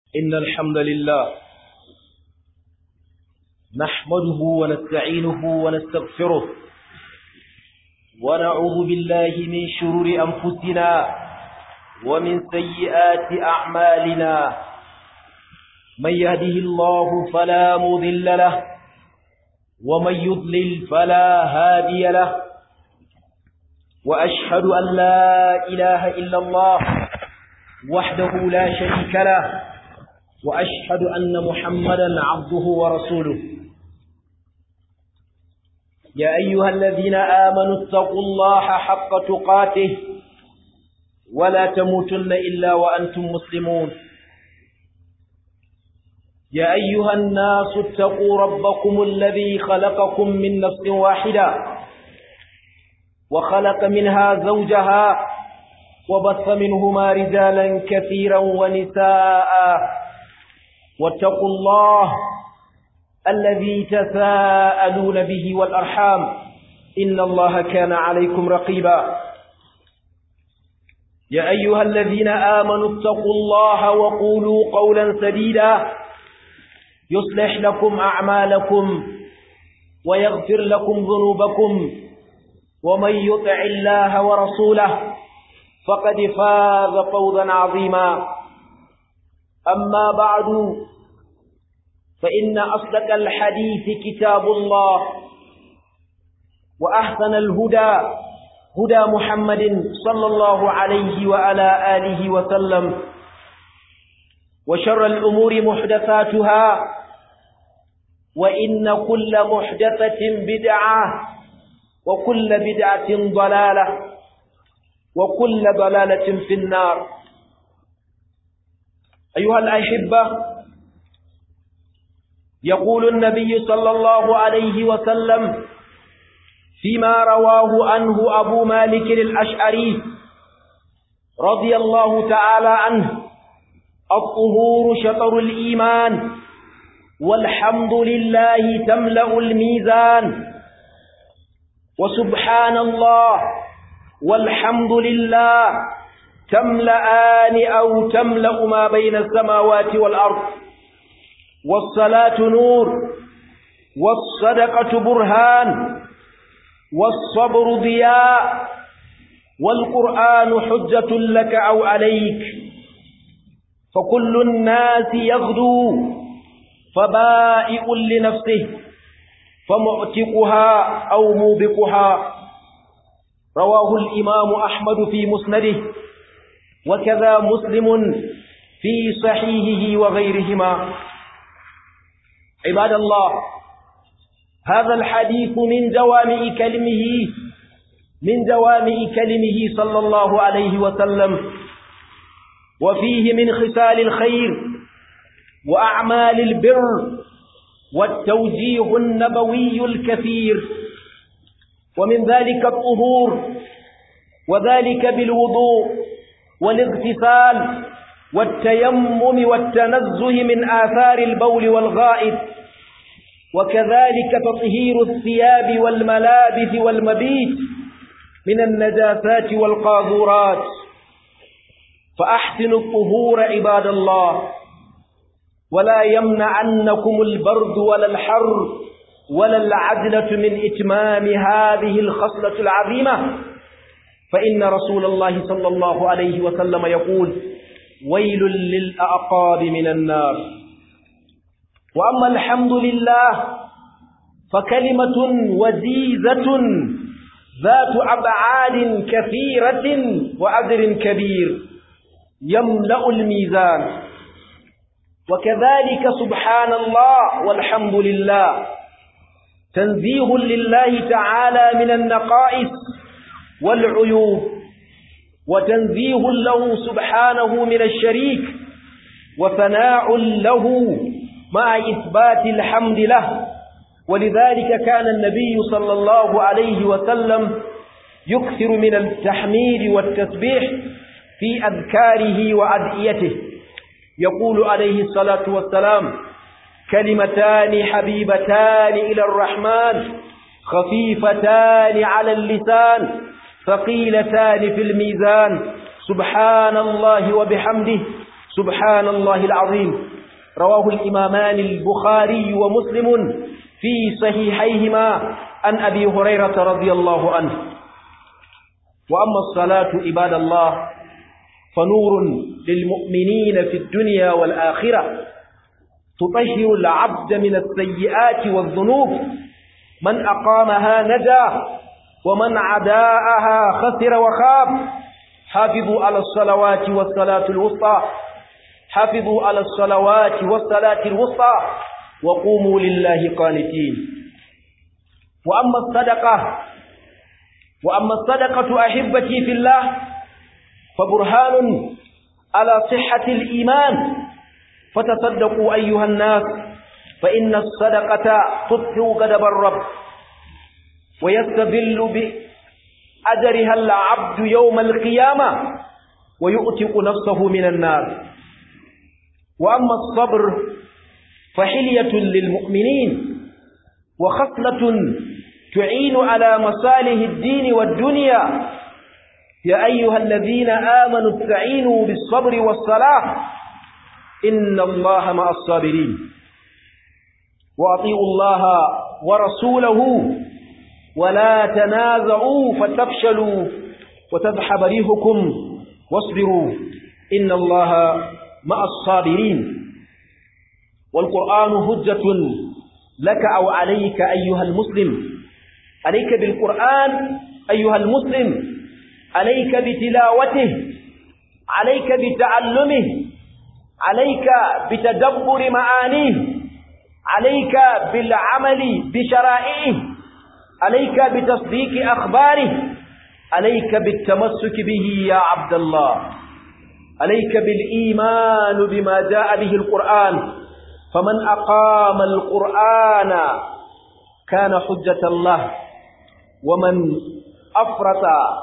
إن الحمد لله نحمده ونستعينه ونستغفره ونعوذ بالله من شرور أنفسنا ومن سيئات أعمالنا. من يهده الله فلا مضل له ومن يضلل فلا هادي له، وأشهد أن لا إله إلا الله وحده لا شريك له، وأشهد أن محمدا عبده ورسوله. يا أيها الذين آمنوا اتقوا الله حق تقاته ولا تموتن إلا وأنتم مسلمون. يا أيها الناس اتقوا ربكم الذي خلقكم من نفس واحدة وخلق منها زوجها وبث منهما رجالا كثيرا ونساء، واتقوا الله الذي تساءلون به والأرحام إن الله كان عليكم رقيبا. يا أيها الذين آمنوا اتقوا الله وقولوا قولا سديدا يصلح لكم أعمالكم ويغفر لكم ذنوبكم، ومن يطع الله ورسوله فقد فاز فوزا عظيما. أما بعد، فإن أصدق الحديث كتاب الله، وأحسن الهدى هدى محمد صلى الله عليه وعلى آله وسلم، وشر الأمور محدثاتها، وإن كل محدثة بدعة، وكل بدعة ضلالة، وكل ضلالة في النار. أيها الأحبة، يقول النبي صلى الله عليه وسلم فيما رواه عنه أبو مالك الأشعري رضي الله تعالى عنه: الطهور شطر الإيمان، والحمد لله تملأ الميزان. وسبحان الله والحمد لله تملأان أو تملأ ما بين السماوات والأرض. والصلاة نور، والصدقة برهان، والصبر ضياء، والقرآن حجة لك أو عليك. فكل الناس يغدو فبائع لنفسه، فمعتقها أو موبقها. رواه الإمام أحمد في مسنده، وكذا مسلم في صحيحه وغيرهما. عباد الله، هذا الحديث من جوامع كلمه صلى الله عليه وسلم، وفيه من خصال الخير وأعمال البر والتوجيه النبوي الكثير، ومن ذلك الطهور، وذلك بالوضوء والاغتسال والتيمم والتنزه من آثار البول والغائط، وكذلك تطهير الثياب والملابس والمبيت من النجاسات والقاذورات. فأحسنوا الطهور عباد الله، ولا يمنعنكم البرد ولا الحر ولا العجلة من إتمام هذه الخصلة العظيمة، فإن رسول الله صلى الله عليه وسلم يقول: ويل للأعقاب من النار. وأما الحمد لله فكلمة وجيزة ذات أبعاد كثيرة وأجر كبير يملأ الميزان. وكذلك سبحان الله والحمد لله تنزيه لله تعالى من النقائص والعيوب، وتنزيه له سبحانه من الشريك، وثناء له مع إثبات الحمد له. ولذلك كان النبي صلى الله عليه وسلم يكثر من التحميد والتسبيح في أذكاره وأدعيته. يقول عليه الصلاة والسلام: كلمتان حبيبتان إلى الرحمن خفيفتان على اللسان ثقيلتان في الميزان، سبحان الله وبحمده سبحان الله العظيم. رواه الإمامان البخاري ومسلم في صحيحيهما عن أبي هريرة رضي الله عنه. وأما الصلاة عباد الله فنور للمؤمنين في الدنيا والآخرة، تطهر العبد من السيئات والذنوب، من أقامها نجا ومن عداءها خسر وخاب. حافظوا على الصلوات والصلاة الوسطى، حافظوا على الصلوات والصلاة الوسطى وقوموا لله قانتين. وأما الصدقة أحبتي في الله فبرهان على صحة الإيمان، فتصدقوا أيها الناس، فإن الصدقة تطفئ غضب الرب ويستذل بأجرها العبد يوم القيامة ويؤتق نفسه من النار. وأما الصبر فحلية للمؤمنين وخصلة تعين على مصالح الدين والدنيا. يا أيها الذين آمنوا استعينوا بالصبر والصلاة إن الله مع الصابرين. وأطيعوا الله ورسوله ولا تنازعوا فتفشلوا وتذهب ريحكم واصبروا إن الله مع الصابرين. والقرآن حجة لك أو عليك أيها المسلم، عليك بالقرآن أيها المسلم، عليك بتلاوته، عليك بتعلمه، عليك بتدبر معانيه، عليك بالعمل بشرائعه، عليك بتصديق أخباره، عليك بالتمسك به يا عبد الله، عليك بالإيمان بما جاء به القرآن. فمن أقام القرآن كان حجة الله، ومن أفرط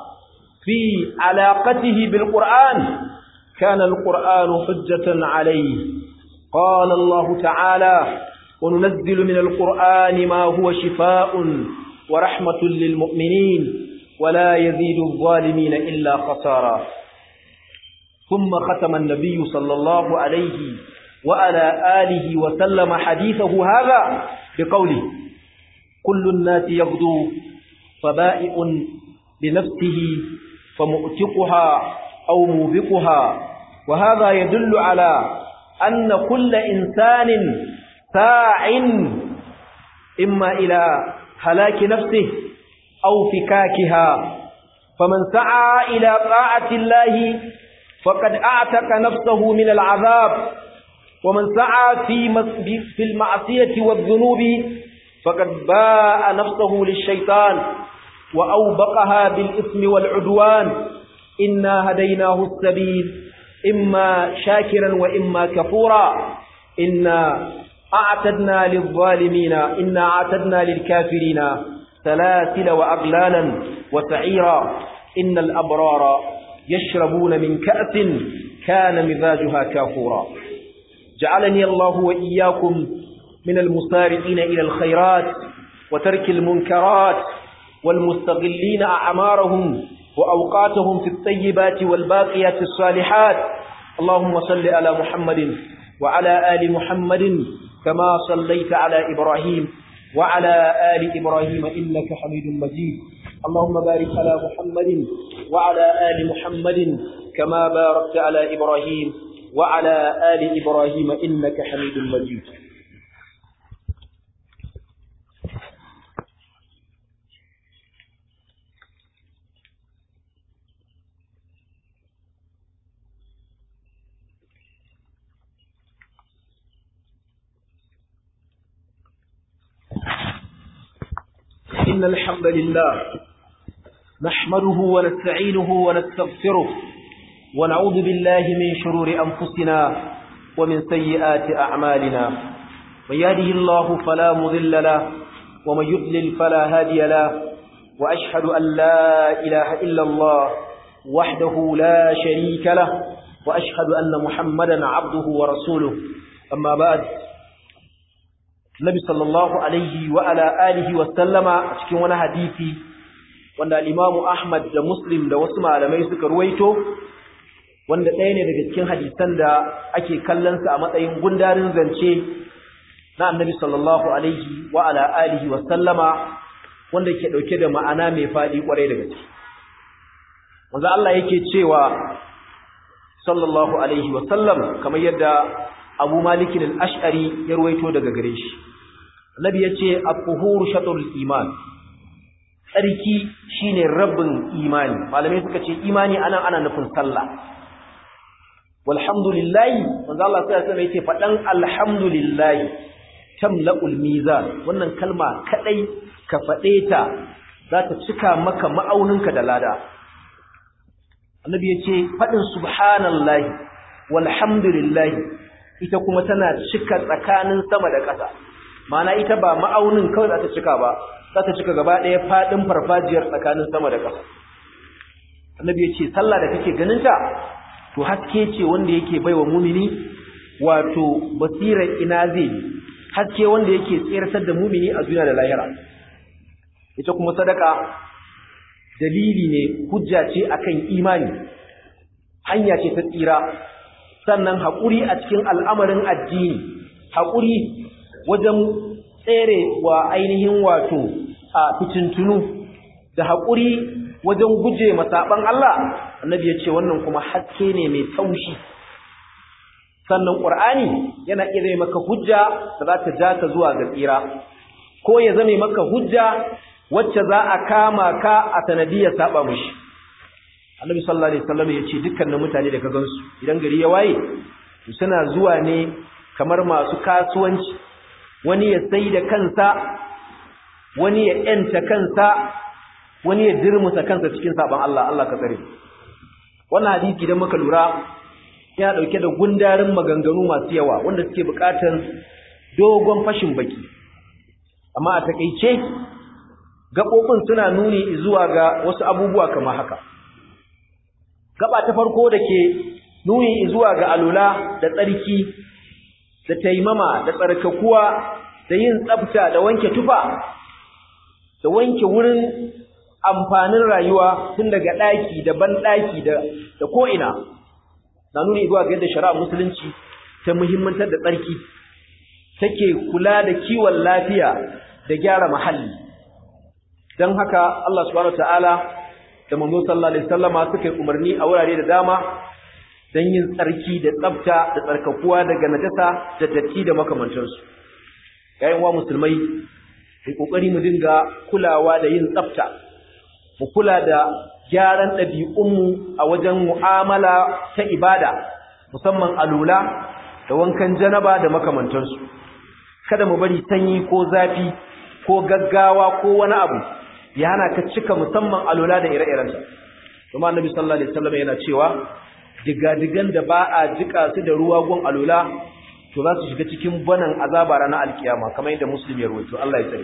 في علاقته بالقرآن كان القرآن حجة عليه. قال الله تعالى: وننزل من القرآن ما هو شفاء ورحمة للمؤمنين ولا يزيد الظالمين إلا خسارا. ثم ختم النبي صلى الله عليه وعلى آله وسلم حديثه هذا بقوله: كل الناس يغدو فبائع لنفسه فمؤتقها أو موبقها. وهذا يدل على أن كل إنسان ساع إما إلى هلاك نفسه أو فكاكها، فمن سعى إلى طاعة الله فقد أعتق نفسه من العذاب، ومن سعى في المعصية والذنوب فقد باء نفسه للشيطان وأوبقها بالإثم والعدوان. إنا هديناه السبيل إما شاكرا وإما كفورا. إنا أعتدنا للكافرين سلاسل وأغلالا وسعيرا. إن الأبرار يشربون من كأس كان مزاجها كافورا. جعلني الله وإياكم من المسارعين إلى الخيرات وترك المنكرات والمستغلين أعمارهم وأوقاتهم في الطيبات والباقيات الصالحات. اللهم صل على محمد وعلى آل محمد كما صليت على إبراهيم وعلى آل إبراهيم إنك حميد مجيد. اللهم بارك على محمد وعلى آل محمد كما باركت على إبراهيم وعلى آل إبراهيم إنك حميد مجيد. إن الحمد لله نحمده ونستعينه ونستغفره ونعوذ بالله من شرور أنفسنا ومن سيئات أعمالنا. من يهده الله فلا مضل له ومن يضلل فلا هادي له. وأشهد أن لا إله إلا الله وحده لا شريك له وأشهد أن محمدا عبده ورسوله. أما بعد، Nabi sallallahu alaihi wa ala alihi wa sallama cikin wani hadisi wanda al-Imam Ahmad da Muslim da wasu malamai suka ruwaito wanda ɗaya ne daga cikin hadisan da ake kallon sa a matsayin gundarin zance na Annabi sallallahu alaihi wa ala alihi wa sallama, wanda ke dauke da ma'ana mai fadi kwarai da gaske. Manzo Allah yake cewa sallallahu alaihi wa sallam, kamar yadda Abu Malik al-Ash'ari ya ruwaito daga gare shi, Annabi yace at-tuhuru shatrul iman, tsarki shine rabin imani. Malamai suka ce imani anan ana nufin sallah. Walhamdulillah, manzo Allah sai ya yace fadan alhamdulillah tamla'ul mizan, wannan kalma kadai ka fade ta za ta cika maka ma'auninka da lada. Annabi yace fadin subhanallahi walhamdulillah ita kuma tana cika tsakanin sama da ƙasa. Ma'ana ita ba ma'aunin kawai za ta cika ba, za ta cika gaba ɗaya fadin farfajiyar tsakanin sama da ƙasa. Annabi yace sallah da kake ganin ta to haske ce wanda yake baiwa mumini wato basirar ina zai, haske wanda yake tsirtar da mumini a duniya da lahira. Ita kuma sadaka dalili ne, hujja ce akan imani, hanya ce ta tsira. Sannan haƙuri a cikin al'amarin addini, haƙuri wajen tsere wa ainihin wato a fitintunu, da haƙuri wajen guje masaban Allah. Annabi ya ce wannan kuma haske ne mai taushi. Sannan Qur'ani yana iya zame maka hujja da za ta ja ka zuwa ga tsira, ko ya zame maka hujja wacce za a kama ka a sanadiyar saba mushi. Annabi sallallahu alaihi wasallam ya ce dukkanin mutane da ka gansu idan gari ya waye suna zuwa ne kamar masu kasuwanci, wani ya sai da kansa, wani ya yanta kansa, wani ya dirmusa kansa cikin saban Allah. Allah ka tsare. Wannan hadisi idan muka lura yana dauke da gundarin maganganu masu yawa wanda suke buƙatar dogon fashin baki, amma a takeice gabobin suna nuni zuwa ga wasu abubuwa kamar haka. Gaba ta farko da ke nuni zuwa ga alula da tsarki da taimama da tsarkakuwa da yin tsafta da wanke tufa da wanke wurin amfanin rayuwa tun daga ɗaki da banɗaki da ko'ina, na nuni zuwa ga yadda shari'a musulunci ta muhimmantar da tsarki, take kula da kiwon lafiya da gyara muhalli. Don haka Allah subhanahu wataala da manzo sallallahu alaihi wasallama suka yi umarni a wurare da dama don yin tsarki da tsafta da tsarkakuwa daga najasa da datti da makamantansu. Yayin wa musulmai sai kokari mu dinga kulawa da yin tsafta, mu kula da gyaran ɗabi'unmu a wajen mu'amala ta ibada, musamman alula da wankan janaba da makamantansu. Kada mu bari sanyi ko zafi ko gaggawa ko wani abu ya hana ka cika musamman alula da ire-irensa. Kuma Annabi sallallahu alaihi wasallam yana cewa digadigan da ba a jika su da ruwa gun alula to za su shiga cikin banan azaba ranar alkiyama, kamar yadda Muslim ya rawaito. Allah ya tsare.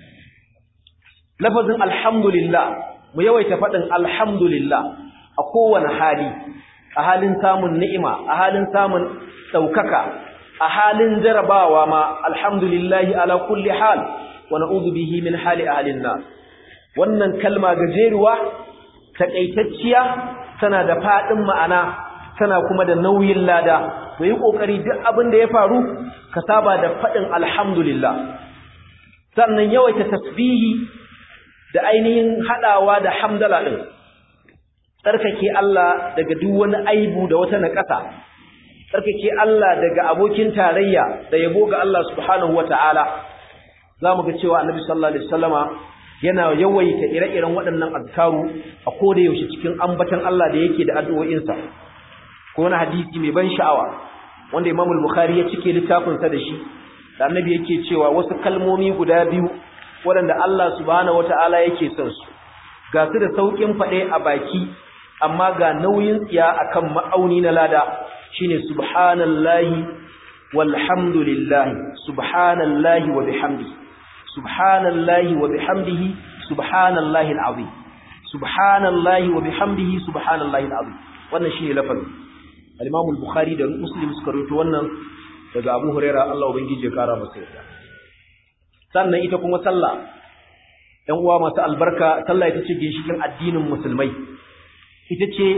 Lafazin alhamdulillah, mu yawaita faɗin alhamdulillah a kowane hali, a halin samun ni'ima, a halin samun ɗaukaka, a halin jarabawa ma alhamdulillahi ala kulli hal wa na'udhu bihi min hali ahlin nar. Wannan kalma gajeruwa takaitacciya tana da faɗin ma'ana, tana kuma da nauyin lada. Mu yi kokari duk abin da ya faru ka saba da faɗin alhamdulillah. Sannan yawaita tasbihi da ainihin hadawa da hamdala din, tsarkake Allah daga duk wani aibu da wata naƙasa, tsarkake Allah daga abokin tarayya da yabo ga Allah subhanahu wata'ala. Zamu ga cewa Annabi sallallahu alaihi wasallama yana yawaita ire-iren waɗannan azkaru a koda yaushe cikin ambatan Allah da yake da addu'o'insa. Ko wani hadisi mai ban sha'awa wanda Imam al-Bukhari ya cike littafin sa da shi, da Annabi yake cewa wasu kalmomi guda biyu waɗanda Allah subhanahu wata'ala yake son su, ga su da saukin faɗe a baki amma ga nauyin tsiya akan ma'auni na lada, shine subhanallahi walhamdulillahi subhanallahi wa bihamdihi subhanallahi wa bihamdihi subhanallahi alazim subhanallahi wa bihamdihi subhanallahi alazim. Wannan shine lafazin. Al-Imam al-Bukhari da Muslim suka rawaito wannan daga Abu Hurairah, Allah ubangiji ya kara masa yarda. Sannan ita kuma sallah, ɗan uwa masu albarka, sallah ita ce ginshikin addinin musulmai, ita ce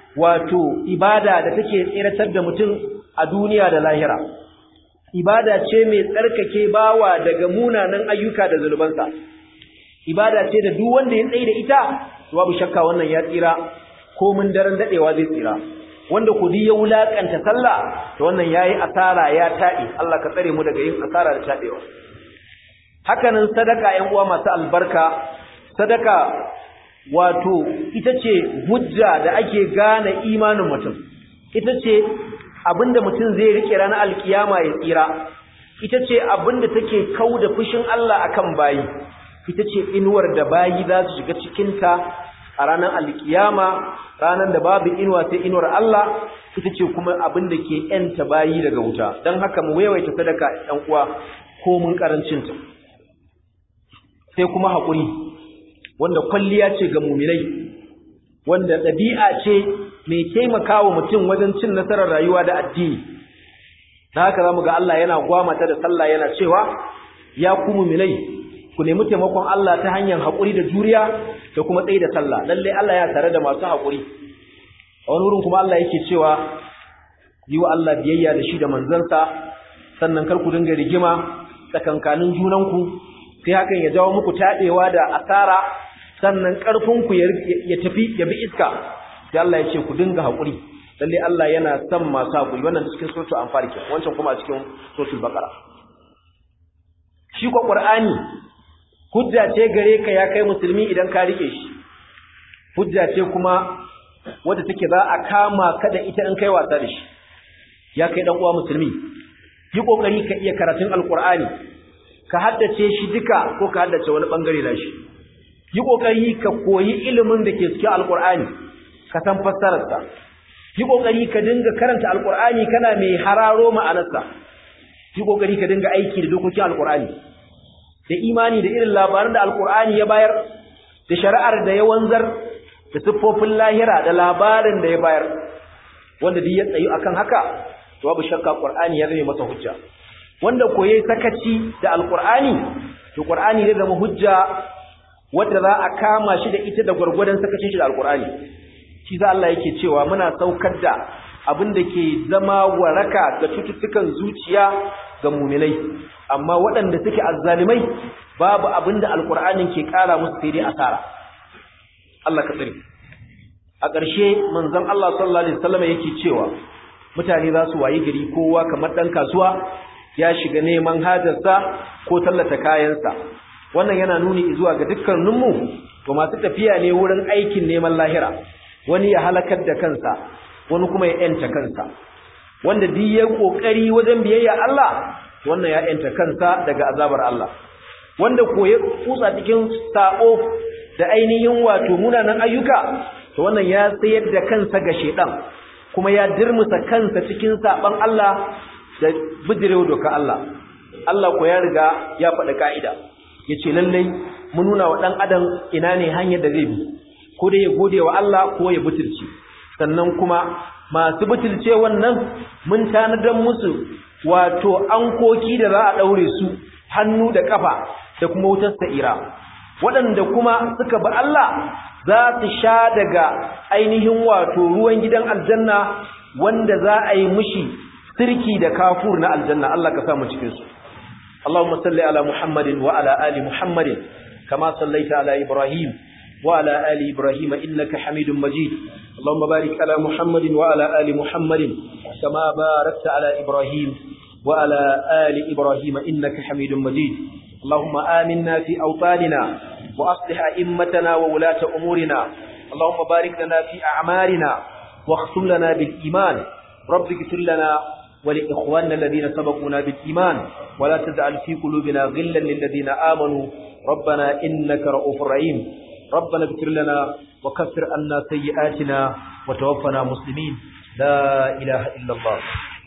wato ibada da take tsiratar da mutum a duniya da lahira. Ibada ce mai tsarkake bawa daga munanan ayyuka da zunubansa. Ibada ce da duk wanda ya tsaye da ita babu shakka wannan ya tsira, ko mun daren dadewa zai tsira. Wanda kudi ya wulakanta sallah to wannan yayi asara, ya tabe. Allah ka tsare mu daga yin asara da tabewa. Hakanan sadaka, ƴan uwa masu albarka, sadaka wato ita ce hujja da ake gane imanin mutum. Ita ce abinda mutum zai rike ranar alkiyama ya tsira. Ita ce abinda take kauda fushin Allah akan bayi. Ita ce inuwar da bayi za su shiga cikinta a ranar alkiyama, ranar da babu inuwa sai inuwar Allah. Ita ce kuma abinda ke yanta bayi daga wuta. Don haka mu yawaita sadaka ɗan uwa ko mun karancinta. Sai kuma haƙuri, wanda kwalliya ce ga muminai, wanda ɗabi'a ce mai taimakawa mutum wajen cin nasarar rayuwa da addini. Da haka zamu ga Allah yana gwamata da sallah yana cewa ya ku muminai ku nemi taimakon Allah ta hanyar haƙuri da juriya da kuma tsayi da sallah. Lalle Allah ya tare da masu haƙuri. A wani wurin kuma Allah yake cewa yi wa Allah biyayya da shi da manzansa, sannan kar ku dinga rigima tsakankanin junanku, sai hakan ya jawo muku taɗewa da asara, sannan ƙarfinku ya tafi ya bi iska. Sai Allah ya ce ku dinga haƙuri. Lalle Allah yana son masu haƙuri. Wannan cikin suratul Anfal ke, wancan kuma a cikin suratul Baqara. Shi ko Qur'ani hujja ce gare ka ya kai musulmi idan ka rike shi. Hujja ce kuma wadda take za a kama ka da ita in kai wasa da shi. Ya kai dan uwa musulmi, yi kokari ka iya karatun Alqur'ani, ka haddace shi duka ko ka haddace wani bangare da shi. Yi kokari ka koyi ilimin da ke cikin Alqur'ani, ka san fassararsa. Yi kokari ka dinga karanta Alqur'ani kana mai hararo ma'anarsa. Yi kokari ka dinga aiki da dokokin Alqur'ani, da imani da irin labaran da Alqur'ani ya bayar, da shari'ar da ya wanzar, da siffofin lahira da labarin da ya bayar. Wanda duk ya tsayu akan haka, to babu shakka Qur'ani ya zame masa hujja. Wanda koyi sakaci da Alqur'ani, to Qur'ani zai zama hujja wanda za a kama shi da ita da gurgurdan sakacin shi da Alqur'ani. Shi za Allah yake cewa muna saukar da abin da ke zama waraka ga cututtukan zuciya ga mu'minai, amma waɗanda suke azzalimai babu abin da Alqur'anin ke ƙara musu sai dai asara. Allah ka tsare. A ƙarshe manzon Allah sallallahu alaihi wasallam yake cewa mutane za su wayi gari kowa kamar dan kasuwa ya shiga neman hajarsa ko tallata kayansa. Wannan yana nuni zuwa ga dukkaninmu to masu tafiya ne wurin aikin neman lahira. Wani ya halakar da kansa, wani kuma ya yanta kansa. Wanda duk ya kokari wajen biyayya Allah, wannan ya yanta kansa daga azabar Allah. Wanda ko ya kutsa cikin sa'o da ainihin wato munanan ayyuka, to wannan ya tsayar da kansa ga shedan, kuma ya dirmusa kansa cikin saban Allah da bijirewa doka Allah. Allah ko ya riga ya faɗi ka'ida, yace lallai mun nuna wa dan adam ina ne hanyar da zai bi, ko da ya gode wa Allah ko ya butulce. Sannan kuma masu butulce wannan mun tanadar musu wato ankoki da za a daure su hannu da kafa da kuma wutar sa'ira. Waɗanda kuma suka bi Allah za su sha daga ainihin wato ruwan gidan aljanna wanda za a yi mushi sirki da kafur na aljanna. Allah ka sa mu cikin su. Allahumma salli ala Muhammadin wa ala ali Muhammadin kama sallaita ala Ibrahim wa ala ali Ibrahim innaka Hamidum Majid. Allahumma barik ala Muhammadin wa ala ali Muhammadin kama barakta ala Ibrahim wa ala ali Ibrahim innaka Hamidum Majid. اللهم آمنا في أوطاننا وأصلح أئمتنا وولاة أمورنا. اللهم بارك لنا في أعمالنا واختم لنا بالإيمان. رب اغفر لنا ولإخواننا الذين سبقونا بالإيمان ولا تجعل في قلوبنا غلا للذين آمنوا ربنا إنك رؤوف رحيم. ربنا اغفر لنا وكفر عنا سيئاتنا وتوفنا مسلمين. لا إله إلا الله.